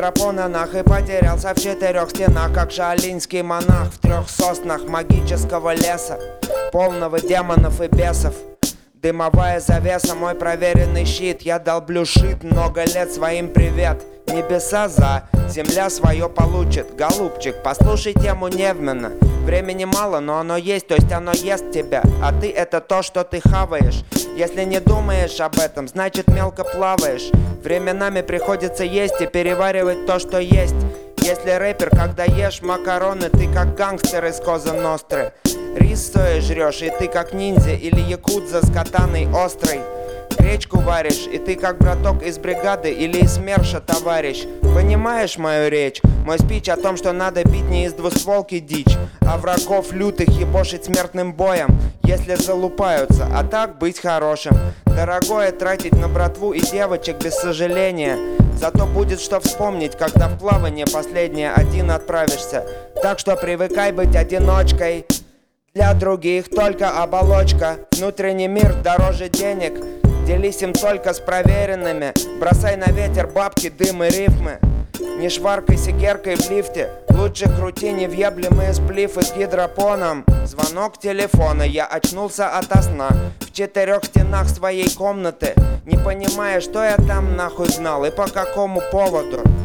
гидропона нах и потерялся в 4 стенах, как шаолиньский монах в 3 соснах магического леса, полного демонов и бесов. Дымовая завеса, мой проверенный щит. Я долблю шит много лет своим привет. Небеса за, земля свое получит. Голубчик, послушай тему Невмена. Времени мало, но оно есть, то есть оно ест тебя. А ты это то, что ты хаваешь. Если не думаешь об этом, значит мелко плаваешь. Временами приходится есть и переваривать то, что есть. Если рэпер, когда ешь макароны, ты как гангстер из Коза Ностры. Рис соя жрешь, и ты как ниндзя или якудза с катаной острой. Гречку варишь, и ты как браток из бригады или из СМЕРШа, товарищ. Понимаешь мою речь? Мой спич о том, что надо бить не из двустволки дичь, а врагов лютых ебошить смертным боем, если залупаются, а так быть хорошим. Дорогое тратить на братву и девочек без сожаления. Зато будет что вспомнить, когда в плавание последнее один отправишься. Так что привыкай быть одиночкой. Для других только оболочка. Внутренний мир дороже денег. Делись им только с проверенными. Бросай на ветер бабки, дым и рифмы. Не шваркайся геркой в лифте. Лучше крути невъеблемые сплифы с гидропоном. Звонок телефона, я очнулся ото сна. В 4 стенах своей комнаты. Не понимая, что я там нахуй знал и по какому поводу.